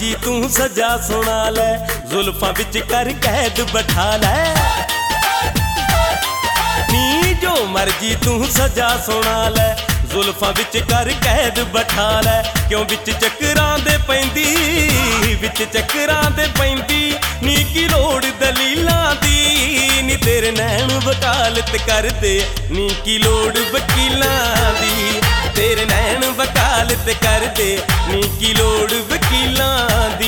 मर्जी तू सजा सुना लै, जुल्फां विच कर कैद बैठा लै। नी जो मर्जी तू सजा सुना लै, जुल्फां विच कर कैद बैठा लै। क्यों विच चक्करां दे पैंदी, विच चक्करां दे पैंदी, नी की लोड़ दलीलां दी। नी तेरे नैन वकालत कर दे, नी की लोड़ वकीलां दी। तेरे नैन वकालत कर दे, नी की लोड़ वकीलां दी।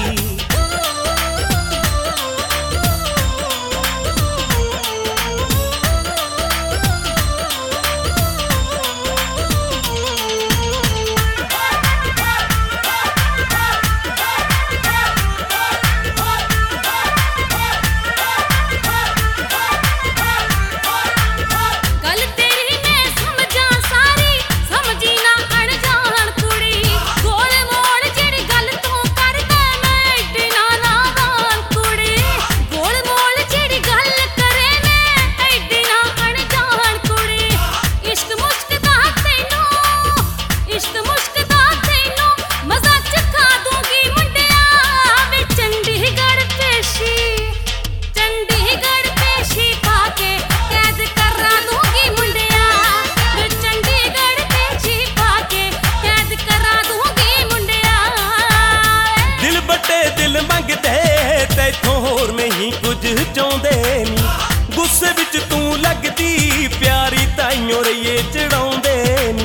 दिल मंगदे तैथों होर नहीं कुछ चाहुंदे नी। गुस्से विच तू लगदी प्यारी ताइयों रहिए चढ़ाउंदे नी।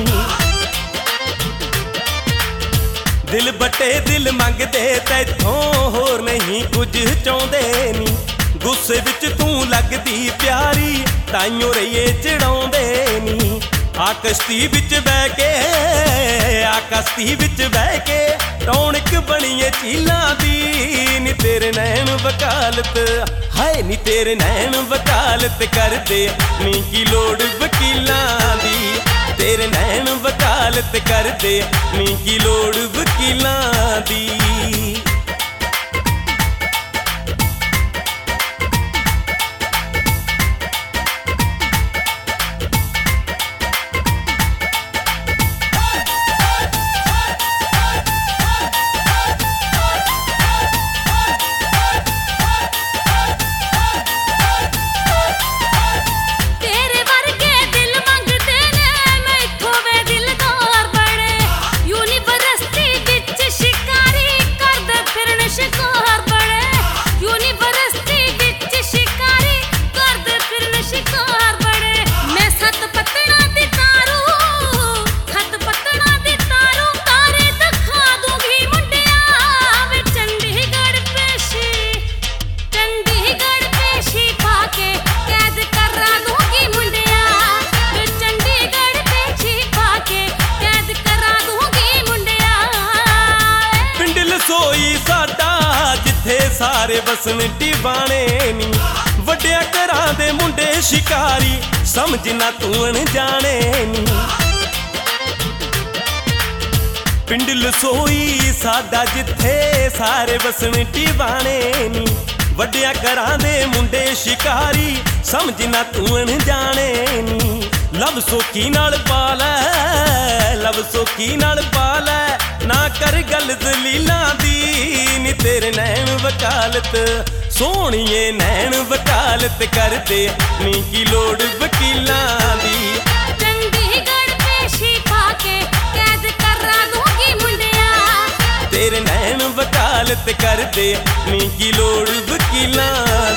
दिल बटे दिल मंगदे तैथों होर नहीं कुछ चाहुंदे नी। गुस्से विच तू लगदी प्यारी ताइयों रहिए चढ़ाउंदे नी। आकश्ती विच बह के, आकश्ती विच बह के रौनक बणीए झीलां दी। नी तेरे नैन वकालत, हाय नी तेरे नैन वकालत कर दे, नी की लोड़ वकीलां दी। तेरे नैन वकालत कर दे, नी की लोड़ वकीलां दी। सोई साडा जिथे सारे बसन दीवाने नी। वड्डिया घरां दे मुंडे शिकारी, समझ ना तू अनजाने नी। पिंड लसोई साडा जिथे सारे बसन दीवाने नी। वड्डिया घरां दे मुंडे शिकारी, समझ ना तू अनजाने नी। लब सोखी नाल पा लै, लब सोखी नाल पा लै, ना कर गल दलीलां दी। नी तेरे नैन वकालत, सोहणिए नैन वकालत कर दे, नी की लोड़ वकीलां दी। चंडीगढ़ पेशी पाके कैद करा दूंगी मुंडिया। तेरे नैन वकालत कर दे, नी की लोड़ वकीलां